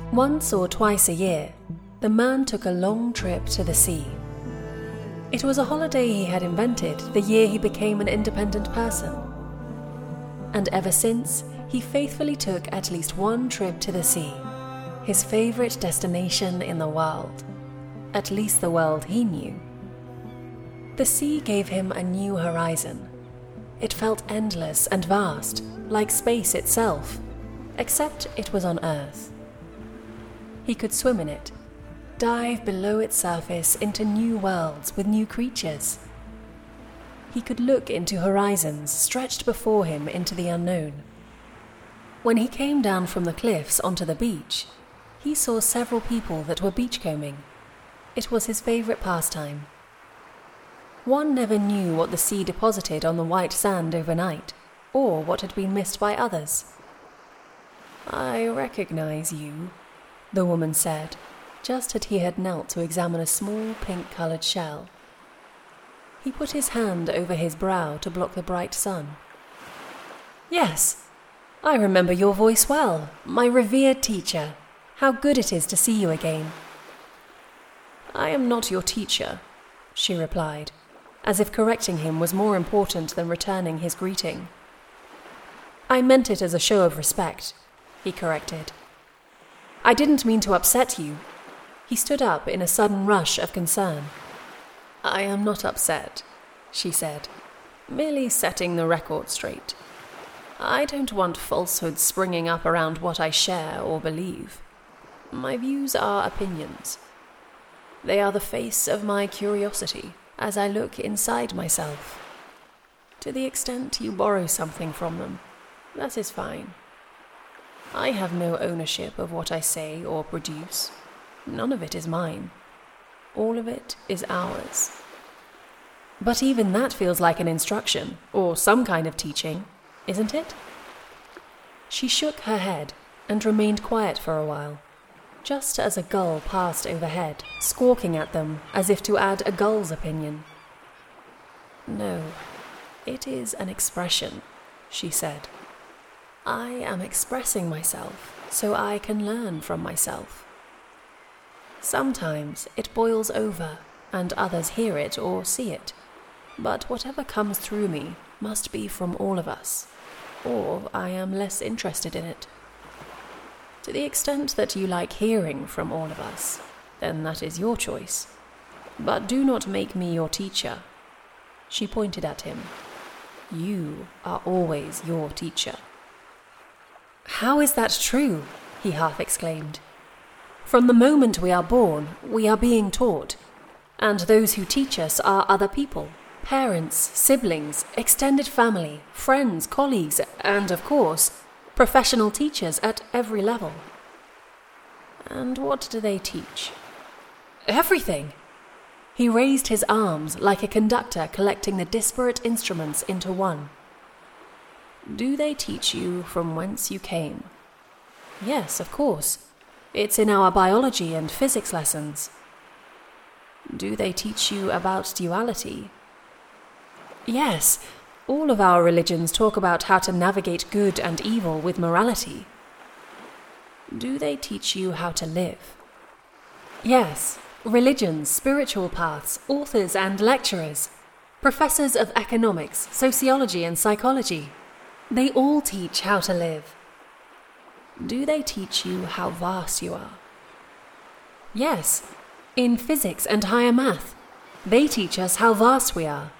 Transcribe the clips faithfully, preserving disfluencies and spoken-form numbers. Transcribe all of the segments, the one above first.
Once or twice a year, the man took a long trip to the sea. It was a holiday he had invented the year he became an independent person. And ever since, he faithfully took at least one trip to the sea, his favorite destination in the world, at least the world he knew. The sea gave him a new horizon. It felt endless and vast, like space itself, except it was on Earth. He could swim in it, dive below its surface into new worlds with new creatures. He could look into horizons stretched before him into the unknown. When he came down from the cliffs onto the beach, he saw several people that were beachcombing. It was his favorite pastime. One never knew what the sea deposited on the white sand overnight, or what had been missed by others. "I recognize you," the woman said, just as he had knelt to examine a small pink-coloured shell. He put his hand over his brow to block the bright sun. "Yes, I remember your voice well, my revered teacher. How good it is to see you again." "I am not your teacher," she replied, as if correcting him was more important than returning his greeting. "I meant it as a show of respect," he corrected. "I didn't mean to upset you." He stood up in a sudden rush of concern. "I am not upset," she said, "merely setting the record straight. I don't want falsehoods springing up around what I share or believe. My views are opinions. They are the face of my curiosity as I look inside myself. To the extent you borrow something from them, that is fine. I have no ownership of what I say or produce. None of it is mine. All of it is ours." "But even that feels like an instruction, or some kind of teaching, isn't it?" She shook her head and remained quiet for a while, just as a gull passed overhead, squawking at them as if to add a gull's opinion. "No, it is an expression," she said. "I am expressing myself so I can learn from myself. Sometimes it boils over and others hear it or see it, but whatever comes through me must be from all of us, or I am less interested in it. To the extent that you like hearing from all of us, then that is your choice. But do not make me your teacher." She pointed at him. "You are always your teacher." "How is that true?" he half exclaimed. "From the moment we are born, we are being taught, and those who teach us are other people, parents, siblings, extended family, friends, colleagues, and, of course, professional teachers at every level." "And what do they teach?" "Everything!" He raised his arms like a conductor collecting the disparate instruments into one. "Do they teach you from whence you came?" "Yes, of course. It's in our biology and physics lessons." "Do they teach you about duality?" "Yes, all of our religions talk about how to navigate good and evil with morality." "Do they teach you how to live?" "Yes, religions, spiritual paths, authors and lecturers, professors of economics, sociology and psychology. They all teach how to live." "Do they teach you how vast you are?" "Yes, in physics and higher math. They teach us how vast we are."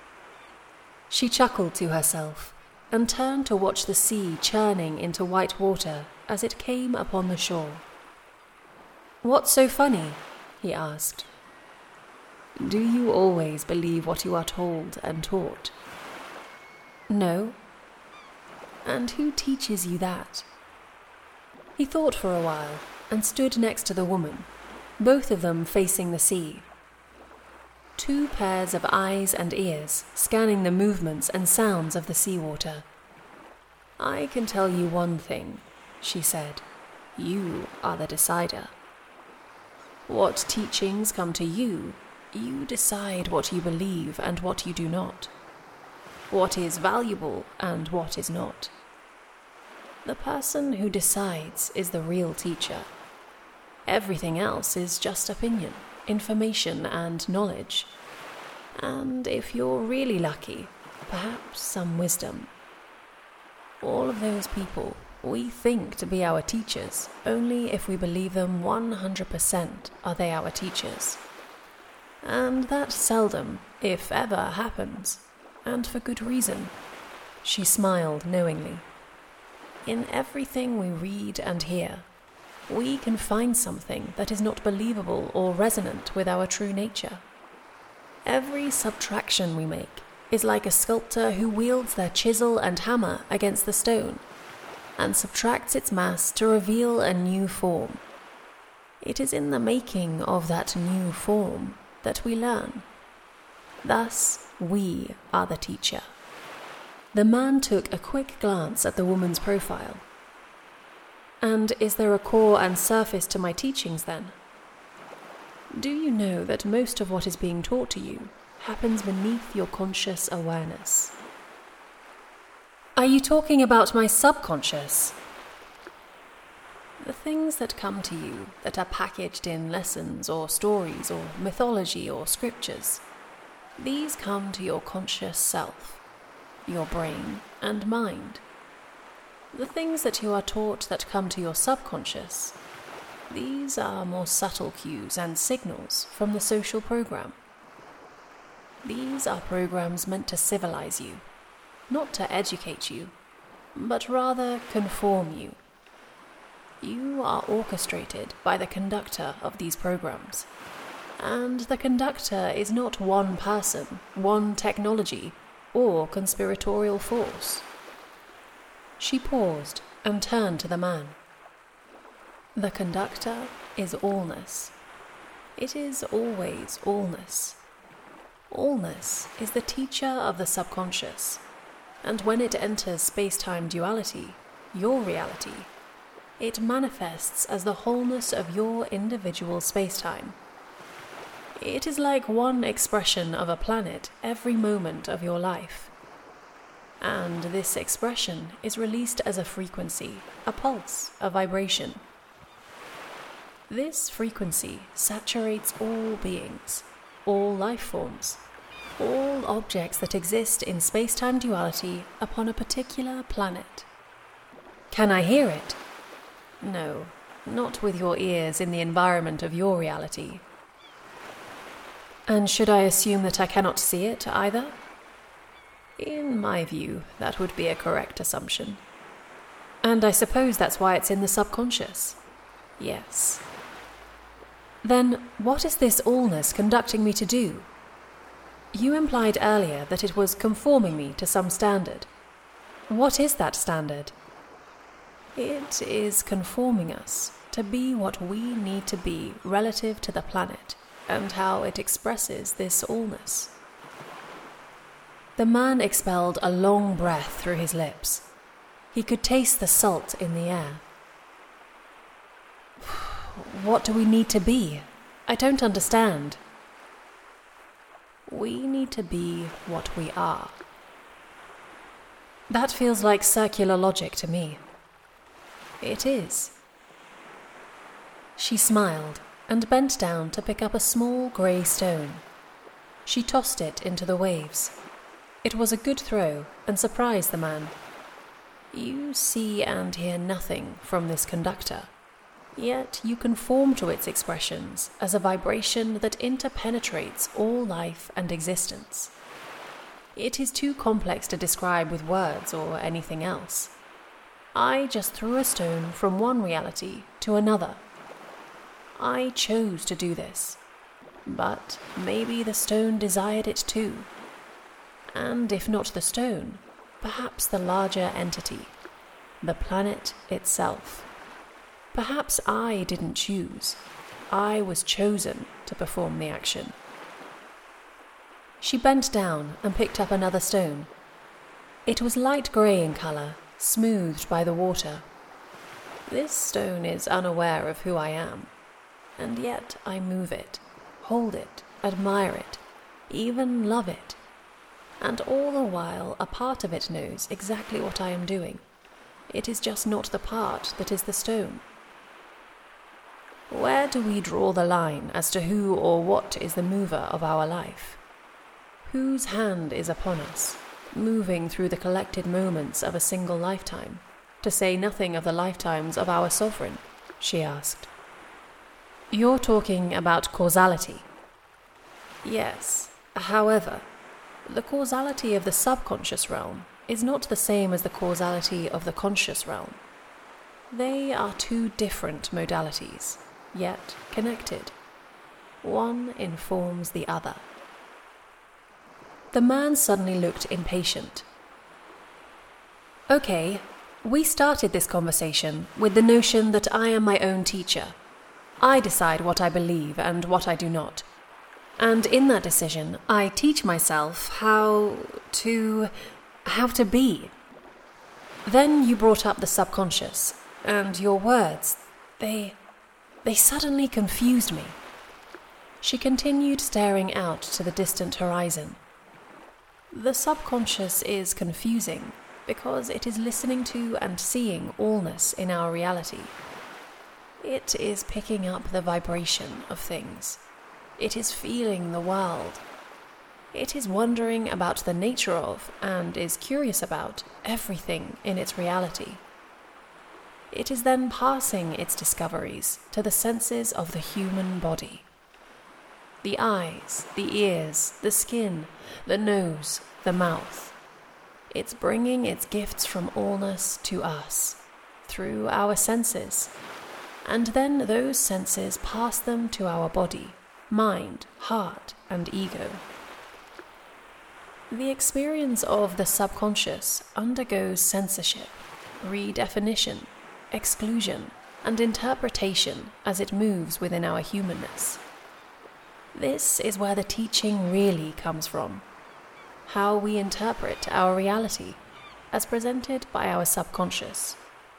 She chuckled to herself and turned to watch the sea churning into white water as it came upon the shore. "What's so funny?" he asked. "Do you always believe what you are told and taught?" "No." "And who teaches you that?" He thought for a while and stood next to the woman, both of them facing the sea. Two pairs of eyes and ears scanning the movements and sounds of the seawater. "I can tell you one thing," she said. "You are the decider. What teachings come to you, you decide what you believe and what you do not. What is valuable and what is not. The person who decides is the real teacher. Everything else is just opinion, information, and knowledge. And if you're really lucky, perhaps some wisdom. All of those people we think to be our teachers only if we believe them one hundred percent are they our teachers. And that seldom, if ever, happens, and for good reason. She smiled knowingly. In everything we read and hear, we can find something that is not believable or resonant with our true nature. Every subtraction we make is like a sculptor who wields their chisel and hammer against the stone and subtracts its mass to reveal a new form. It is in the making of that new form that we learn. Thus, we are the teacher. The man took a quick glance at the woman's profile. And is there a core and surface to my teachings then? Do you know that most of what is being taught to you happens beneath your conscious awareness? Are you talking about my subconscious? The things that come to you that are packaged in lessons or stories or mythology or scriptures, these come to your conscious self, your brain and mind. The things that you are taught that come to your subconscious, these are more subtle cues and signals from the social program. These are programs meant to civilize you, not to educate you, but rather conform you. You are orchestrated by the conductor of these programs, and the conductor is not one person, one technology, or conspiratorial force. She paused and turned to the man. The conductor is allness. It is always allness. Allness is the teacher of the subconscious, and when it enters space-time duality, your reality, it manifests as the wholeness of your individual space-time. It is like one expression of a planet every moment of your life. And this expression is released as a frequency, a pulse, a vibration. This frequency saturates all beings, all life forms, all objects that exist in space-time duality upon a particular planet. Can I hear it? No, not with your ears in the environment of your reality. And should I assume that I cannot see it either? In my view, that would be a correct assumption. And I suppose that's why it's in the subconscious. Yes. Then, what is this allness conducting me to do? You implied earlier that it was conforming me to some standard. What is that standard? It is conforming us to be what we need to be relative to the planet and how it expresses this allness. The man expelled a long breath through his lips. He could taste the salt in the air. What do we need to be? I don't understand. We need to be what we are. That feels like circular logic to me. It is. She smiled and bent down to pick up a small grey stone. She tossed it into the waves. It was a good throw and surprised the man. You see and hear nothing from this conductor, yet you conform to its expressions as a vibration that interpenetrates all life and existence. It is too complex to describe with words or anything else. I just threw a stone from one reality to another. I chose to do this, but maybe the stone desired it too. And if not the stone, perhaps the larger entity, the planet itself. Perhaps I didn't choose. I was chosen to perform the action. She bent down and picked up another stone. It was light grey in colour, smoothed by the water. This stone is unaware of who I am, and yet I move it, hold it, admire it, even love it. And all the while, a part of it knows exactly what I am doing. It is just not the part that is the stone. Where do we draw the line as to who or what is the mover of our life? Whose hand is upon us, moving through the collected moments of a single lifetime, to say nothing of the lifetimes of our sovereign? She asked. You're talking about causality. Yes, however, the causality of the subconscious realm is not the same as the causality of the conscious realm. They are two different modalities, yet connected. One informs the other. The man suddenly looked impatient. Okay, we started this conversation with the notion that I am my own teacher. I decide what I believe and what I do not. And in that decision, I teach myself how to... how to be. Then you brought up the subconscious, and your words, they... they suddenly confused me. She continued staring out to the distant horizon. The subconscious is confusing because it is listening to and seeing allness in our reality. It is picking up the vibration of things. It is feeling the world. It is wondering about the nature of, and is curious about, everything in its reality. It is then passing its discoveries to the senses of the human body. The eyes, the ears, the skin, the nose, the mouth. It's bringing its gifts from allness to us, through our senses, and then those senses pass them to our body, mind, heart, and ego. The experience of the subconscious undergoes censorship, redefinition, exclusion, and interpretation as it moves within our humanness. This is where the teaching really comes from, how we interpret our reality as presented by our subconscious.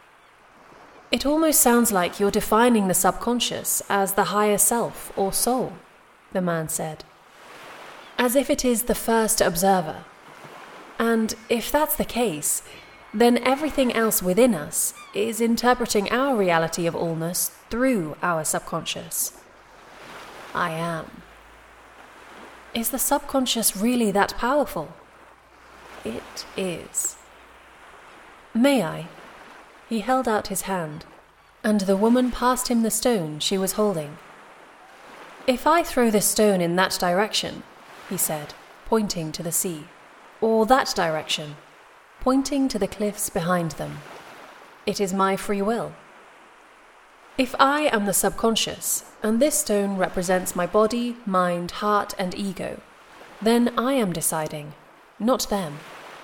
It almost sounds like you're defining the subconscious as the higher self or soul, the man said, as if it is the first observer. And if that's the case, then everything else within us is interpreting our reality of allness through our subconscious. I am. Is the subconscious really that powerful? It is. May I? He held out his hand, and the woman passed him the stone she was holding. If I throw this stone in that direction, he said, pointing to the sea, or that direction, pointing to the cliffs behind them, it is my free will. If I am the subconscious, and this stone represents my body, mind, heart, and ego, then I am deciding, not them.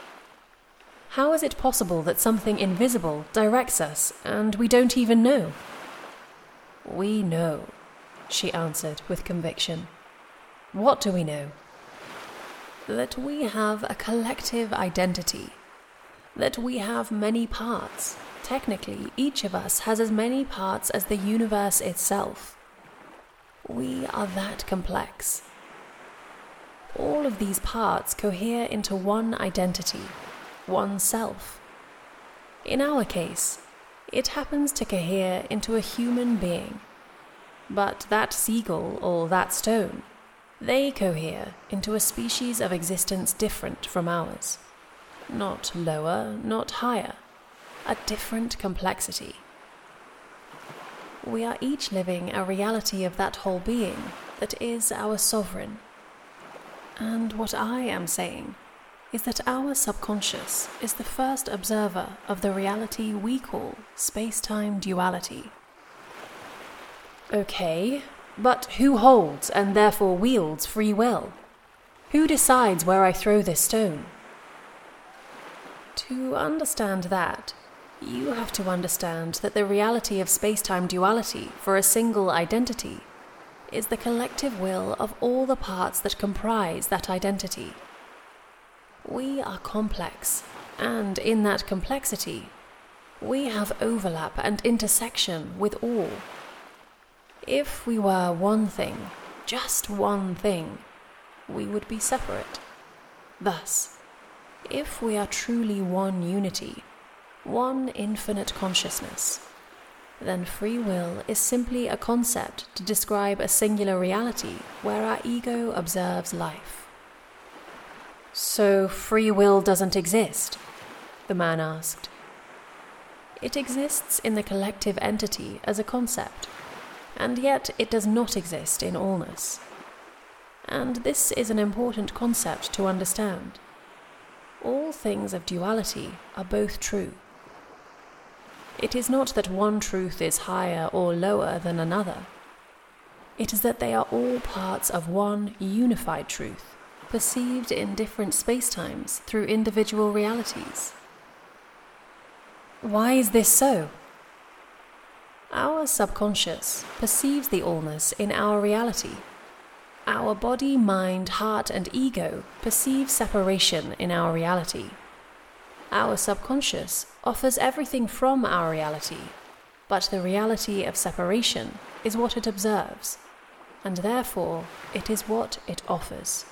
How is it possible that something invisible directs us and we don't even know? We know, she answered with conviction. What do we know? That we have a collective identity, that we have many parts. Technically, each of us has as many parts as the universe itself. We are that complex. All of these parts cohere into one identity, one self. In our case, it happens to cohere into a human being. But that seagull or that stone, they cohere into a species of existence different from ours. Not lower, not higher. A different complexity. We are each living a reality of that whole being that is our sovereign. And what I am saying is that our subconscious is the first observer of the reality we call space-time duality. Okay, but who holds and therefore wields free will? Who decides where I throw this stone? To understand that, you have to understand that the reality of space-time duality for a single identity is the collective will of all the parts that comprise that identity. We are complex, and in that complexity, we have overlap and intersection with all. If we were one thing, just one thing, we would be separate. Thus, if we are truly one unity, one infinite consciousness, then free will is simply a concept to describe a singular reality where our ego observes life. So free will doesn't exist? The man asked. It exists in the collective entity as a concept, and yet it does not exist in allness. And this is an important concept to understand. All things of duality are both true. It is not that one truth is higher or lower than another. It is that they are all parts of one unified truth, perceived in different spacetimes through individual realities. Why is this so? Our subconscious perceives the allness in our reality. Our body, mind, heart, and ego perceive separation in our reality. Our subconscious offers everything from our reality, but the reality of separation is what it observes, and therefore it is what it offers.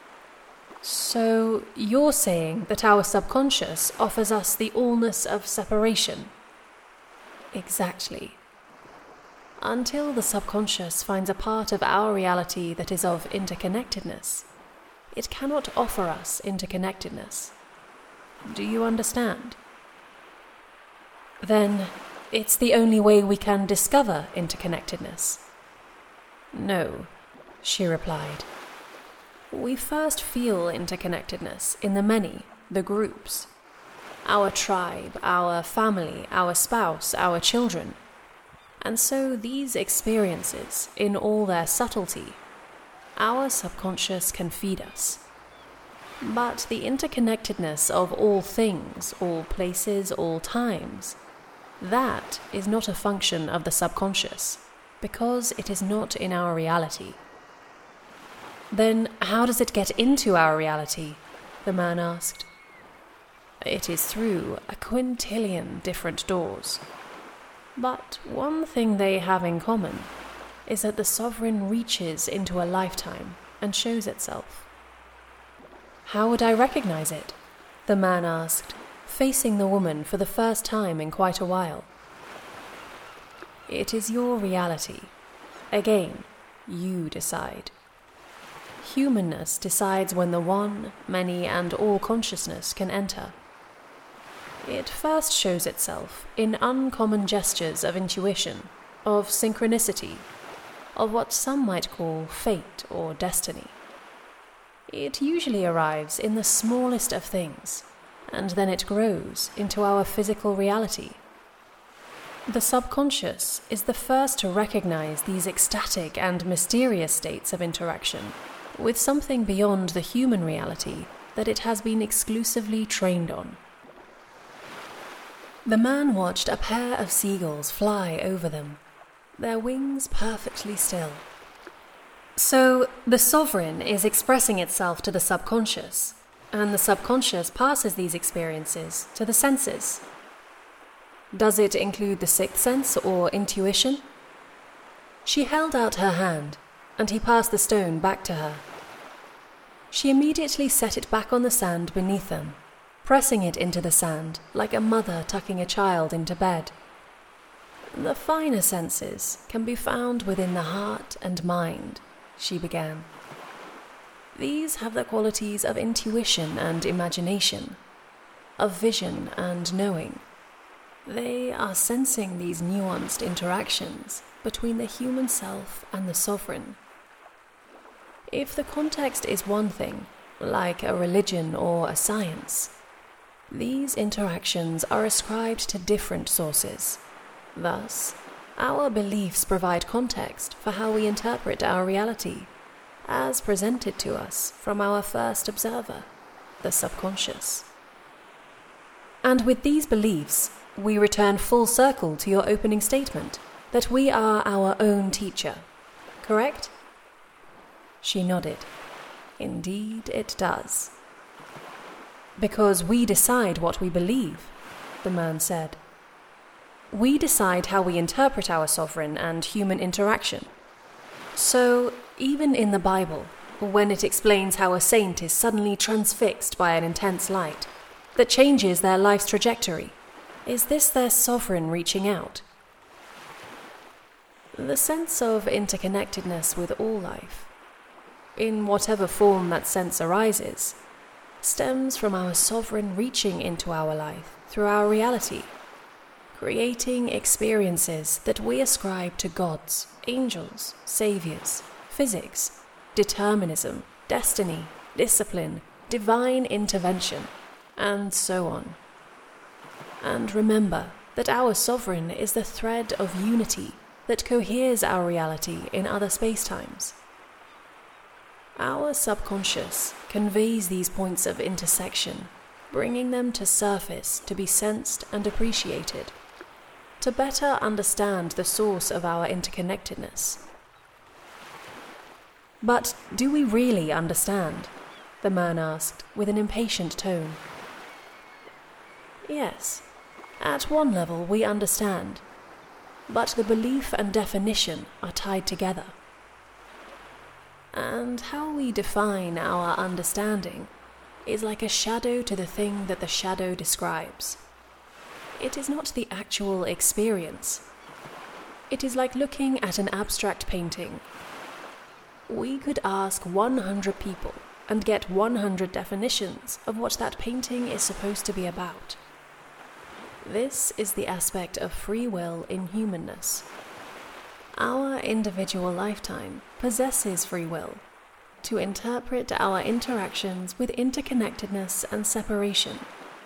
So you're saying that our subconscious offers us the allness of separation? Exactly. Until the subconscious finds a part of our reality that is of interconnectedness, it cannot offer us interconnectedness. Do you understand? Then it's the only way we can discover interconnectedness. No, she replied. We first feel interconnectedness in the many, the groups. Our tribe, our family, our spouse, our children. And so these experiences, in all their subtlety, our subconscious can feed us. But the interconnectedness of all things, all places, all times, that is not a function of the subconscious, because it is not in our reality. Then how does it get into our reality? The man asked. It is through a quintillion different doors. But one thing they have in common is that the sovereign reaches into a lifetime and shows itself. How would I recognize it? The man asked, facing the woman for the first time in quite a while. It is your reality. Again, you decide. Humanness decides when the one, many, and all consciousness can enter. It first shows itself in uncommon gestures of intuition, of synchronicity, of what some might call fate or destiny. It usually arrives in the smallest of things, and then it grows into our physical reality. The subconscious is the first to recognize these ecstatic and mysterious states of interaction with something beyond the human reality that it has been exclusively trained on. The man watched a pair of seagulls fly over them, their wings perfectly still. So the sovereign is expressing itself to the subconscious, and the subconscious passes these experiences to the senses. Does it include the sixth sense or intuition? She held out her hand, and he passed the stone back to her. She immediately set it back on the sand beneath them, pressing it into the sand like a mother tucking a child into bed. The finer senses can be found within the heart and mind, she began. These have the qualities of intuition and imagination, of vision and knowing. They are sensing these nuanced interactions between the human self and the sovereign. If the context is one thing, like a religion or a science, these interactions are ascribed to different sources. Thus, our beliefs provide context for how we interpret our reality, as presented to us from our first observer, the subconscious. And with these beliefs, we return full circle to your opening statement, that we are our own teacher, correct? She nodded. Indeed it does. Because we decide what we believe, the man said. We decide how we interpret our sovereign and human interaction. So, even in the Bible, when it explains how a saint is suddenly transfixed by an intense light that changes their life's trajectory, is this their sovereign reaching out? The sense of interconnectedness with all life, in whatever form that sense arises, stems from our sovereign reaching into our life through our reality, creating experiences that we ascribe to gods, angels, saviors, physics, determinism, destiny, discipline, divine intervention, and so on. And remember that our sovereign is the thread of unity that coheres our reality in other spacetimes. Our subconscious conveys these points of intersection, bringing them to surface to be sensed and appreciated, to better understand the source of our interconnectedness. But do we really understand? The man asked with an impatient tone. Yes, at one level we understand, but the belief and definition are tied together. And how we define our understanding is like a shadow to the thing that the shadow describes. It is not the actual experience. It is like looking at an abstract painting. We could ask one hundred people and get one hundred definitions of what that painting is supposed to be about. This is the aspect of free will in humanness. Our individual lifetime possesses free will to interpret our interactions with interconnectedness and separation.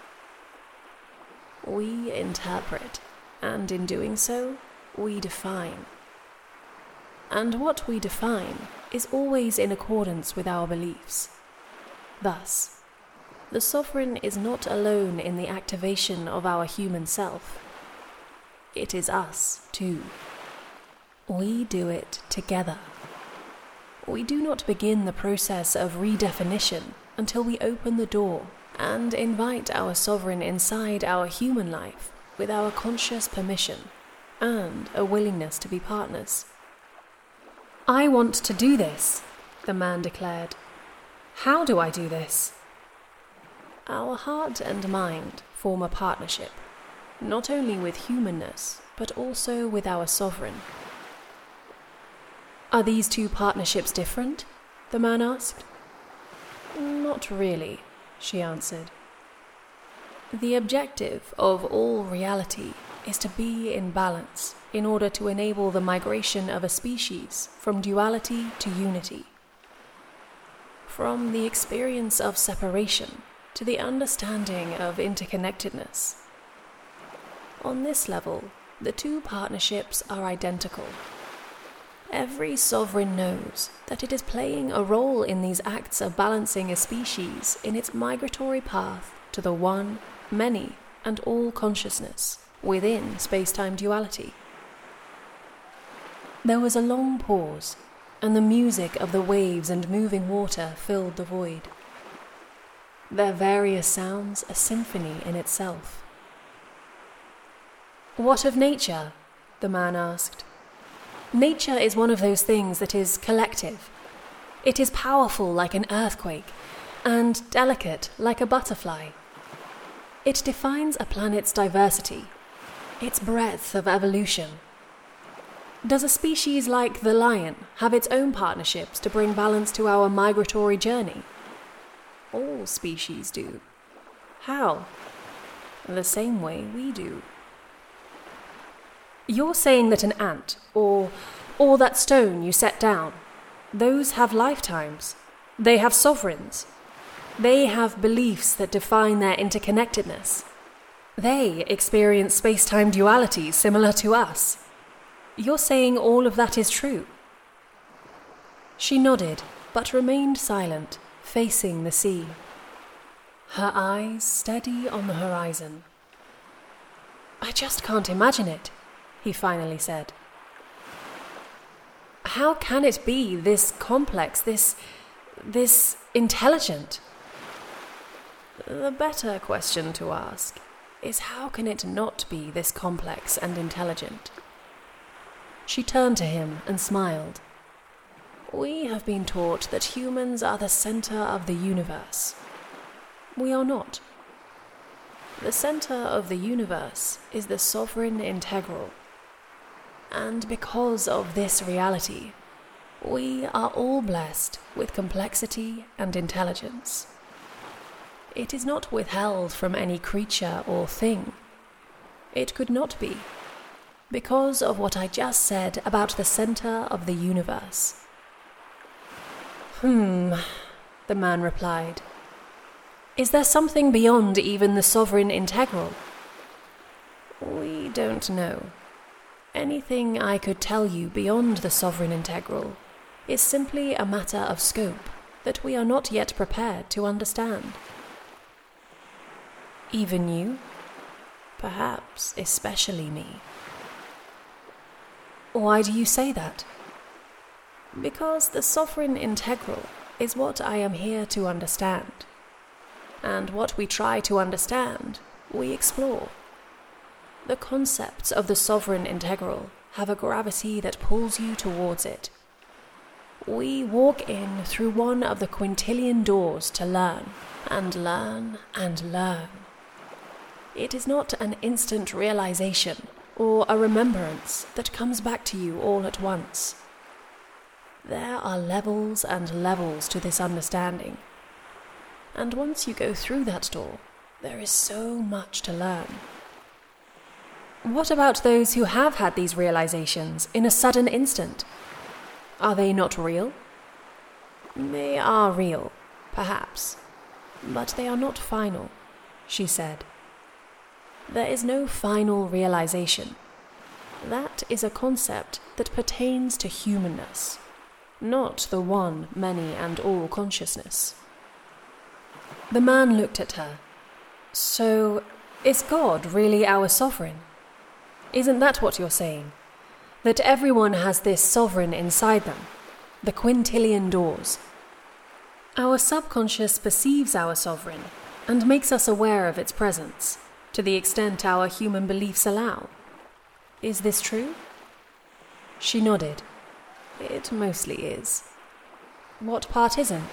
We interpret, and in doing so, we define. And what we define is always in accordance with our beliefs. Thus, the sovereign is not alone in the activation of our human self. It is us, too. We do it together. We do not begin the process of redefinition until we open the door and invite our sovereign inside our human life with our conscious permission and a willingness to be partners. I want to do this, the man declared. How do I do this? Our heart and mind form a partnership, not only with humanness, but also with our sovereign. Are these two partnerships different? The man asked. Not really, she answered. The objective of all reality is to be in balance in order to enable the migration of a species from duality to unity. From the experience of separation to the understanding of interconnectedness. On this level, the two partnerships are identical. Every sovereign knows that it is playing a role in these acts of balancing a species in its migratory path to the one, many, and all consciousness within space-time duality. There was a long pause, and the music of the waves and moving water filled the void. Their various sounds a symphony in itself. What of nature? The man asked. Nature is one of those things that is collective. It is powerful like an earthquake, and delicate like a butterfly. It defines a planet's diversity, its breadth of evolution. Does a species like the lion have its own partnerships to bring balance to our migratory journey? All species do. How? The same way we do. You're saying that an ant, or, or that stone you set down, those have lifetimes. They have sovereigns. They have beliefs that define their interconnectedness. They experience space-time duality similar to us. You're saying all of that is true? She nodded, but remained silent, facing the sea. Her eyes steady on the horizon. I just can't imagine it, he finally said. How can it be this complex, this, this intelligent? The better question to ask is how can it not be this complex and intelligent? She turned to him and smiled. We have been taught that humans are the center of the universe. We are not. The center of the universe is the sovereign integral. And because of this reality, we are all blessed with complexity and intelligence. It is not withheld from any creature or thing. It could not be, because of what I just said about the center of the universe. Hmm, the man replied. Is there something beyond even the sovereign integral? We don't know. Anything I could tell you beyond the sovereign integral is simply a matter of scope that we are not yet prepared to understand. Even you? Perhaps especially me. Why do you say that? Because the sovereign integral is what I am here to understand. And what we try to understand, we explore. The concepts of the sovereign integral have a gravity that pulls you towards it. We walk in through one of the quintillion doors to learn, and learn, and learn. It is not an instant realization or a remembrance that comes back to you all at once. There are levels and levels to this understanding. And once you go through that door, there is so much to learn. What about those who have had these realizations in a sudden instant? Are they not real? They are real, perhaps, but they are not final, she said. There is no final realization. That is a concept that pertains to humanness, not the one, many, and all consciousness. The man looked at her. So, is God really our sovereign? Isn't that what you're saying? That everyone has this sovereign inside them, the quintillion doors. Our subconscious perceives our sovereign and makes us aware of its presence, to the extent our human beliefs allow. Is this true? She nodded. It mostly is. What part isn't?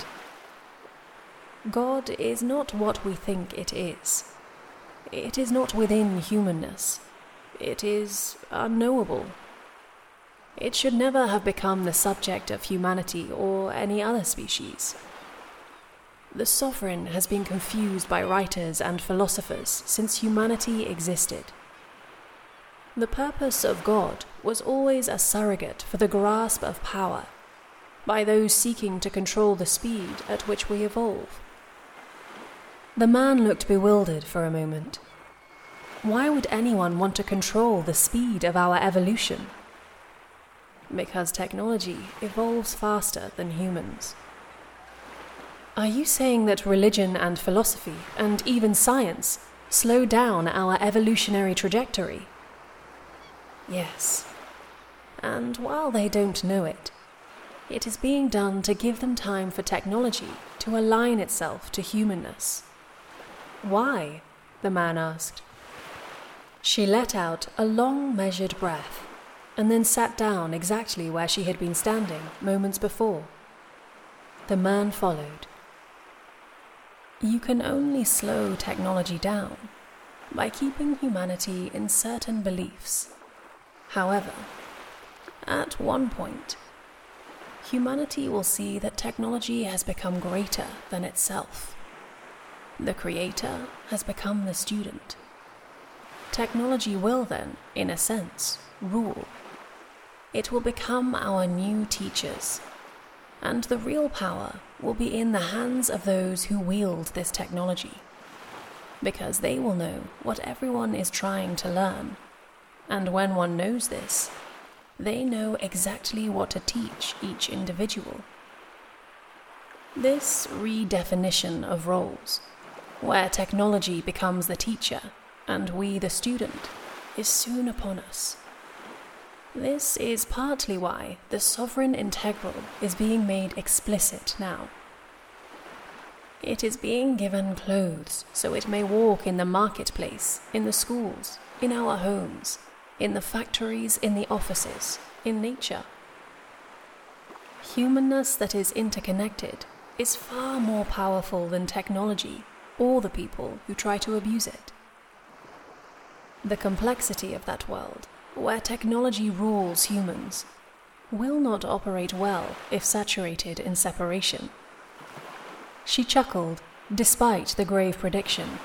God is not what we think it is. It is not within humanness. It is unknowable. It should never have become the subject of humanity or any other species. The sovereign has been confused by writers and philosophers since humanity existed. The purpose of God was always a surrogate for the grasp of power by those seeking to control the speed at which we evolve. The man looked bewildered for a moment. Why would anyone want to control the speed of our evolution? Because technology evolves faster than humans. Are you saying that religion and philosophy, and even science, slow down our evolutionary trajectory? Yes. And while they don't know it, it is being done to give them time for technology to align itself to humanness. Why? The man asked. She let out a long, measured breath, and then sat down exactly where she had been standing moments before. The man followed. You can only slow technology down by keeping humanity in certain beliefs. However, at one point, humanity will see that technology has become greater than itself. The creator has become the student. Technology will then, in a sense, rule. It will become our new teachers, and the real power will be in the hands of those who wield this technology, because they will know what everyone is trying to learn, and when one knows this, they know exactly what to teach each individual. This redefinition of roles, where technology becomes the teacher and we the student, is soon upon us. This is partly why the sovereign integral is being made explicit now. It is being given clothes so it may walk in the marketplace, in the schools, in our homes, in the factories, in the offices, in nature. Humanness that is interconnected is far more powerful than technology or the people who try to abuse it. The complexity of that world where technology rules humans, will not operate well if saturated in separation. She chuckled, despite the grave prediction.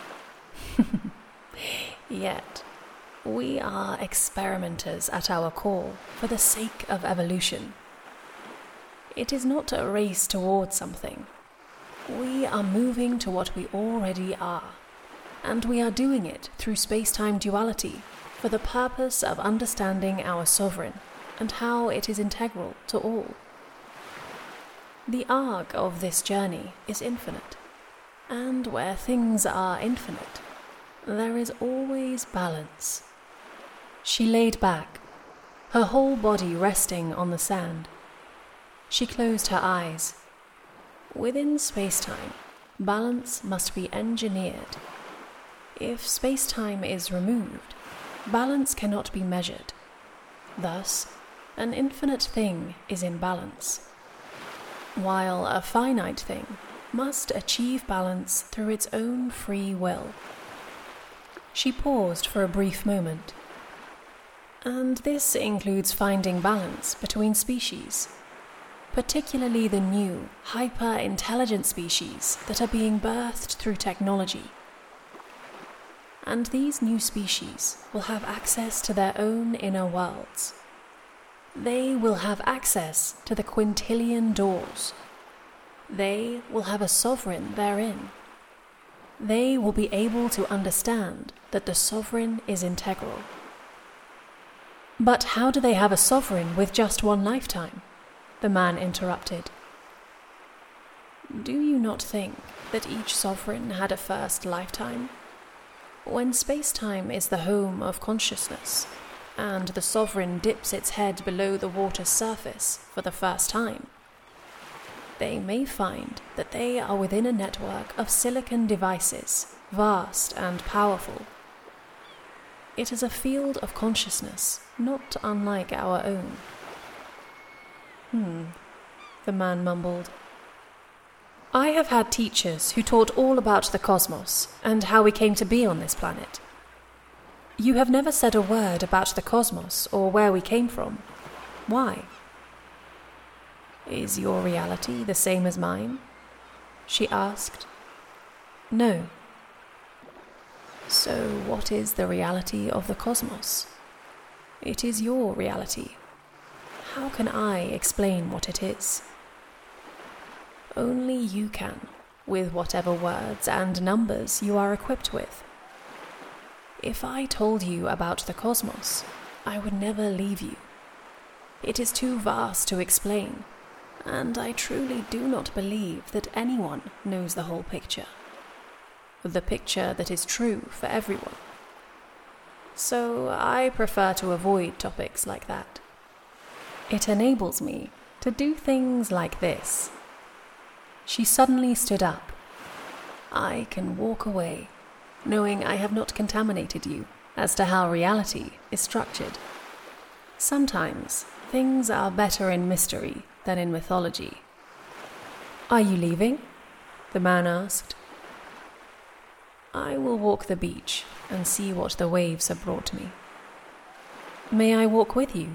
Yet, we are experimenters at our core for the sake of evolution. It is not a race towards something. We are moving to what we already are, and we are doing it through space-time duality for the purpose of understanding our sovereign and how it is integral to all. The arc of this journey is infinite, and where things are infinite, there is always balance. She laid back, her whole body resting on the sand. She closed her eyes. Within space-time, balance must be engineered. If space-time is removed, balance cannot be measured. Thus, an infinite thing is in balance, while a finite thing must achieve balance through its own free will. She paused for a brief moment. And this includes finding balance between species, particularly the new, hyper-intelligent species that are being birthed through technology. And these new species will have access to their own inner worlds. They will have access to the quintillion doors. They will have a sovereign therein. They will be able to understand that the sovereign is integral. But how do they have a sovereign with just one lifetime? The man interrupted. Do you not think that each sovereign had a first lifetime? When space-time is the home of consciousness, and the sovereign dips its head below the water's surface for the first time, they may find that they are within a network of silicon devices, vast and powerful. It is a field of consciousness, not unlike our own. Hmm, the man mumbled. I have had teachers who taught all about the cosmos and how we came to be on this planet. You have never said a word about the cosmos or where we came from. Why? Is your reality the same as mine? She asked. No. So what is the reality of the cosmos? It is your reality. How can I explain what it is? Only you can, with whatever words and numbers you are equipped with. If I told you about the cosmos, I would never leave you. It is too vast to explain, and I truly do not believe that anyone knows the whole picture. The picture that is true for everyone. So I prefer to avoid topics like that. It enables me to do things like this. She suddenly stood up. I can walk away, knowing I have not contaminated you as to how reality is structured. Sometimes things are better in mystery than in mythology. Are you leaving? The man asked. I will walk the beach and see what the waves have brought me. May I walk with you?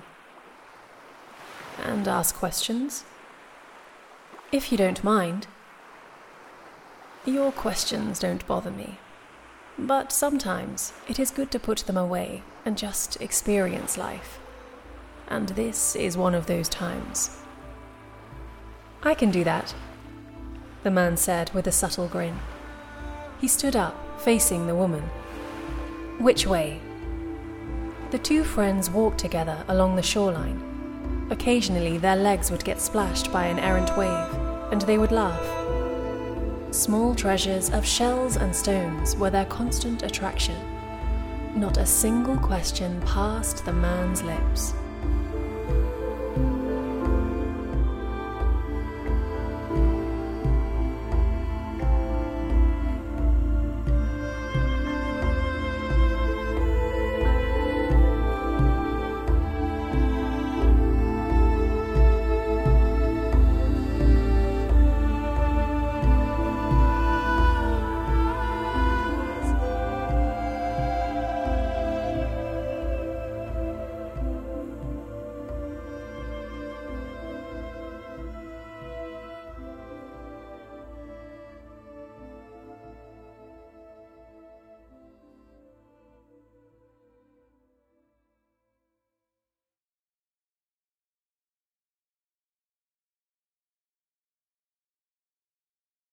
And ask questions? If you don't mind. Your questions don't bother me. But sometimes it is good to put them away and just experience life. And this is one of those times. I can do that, the man said with a subtle grin. He stood up, facing the woman. Which way? The two friends walked together along the shoreline. Occasionally their legs would get splashed by an errant wave, and they would laugh. Small treasures of shells and stones were their constant attraction. Not a single question passed the man's lips.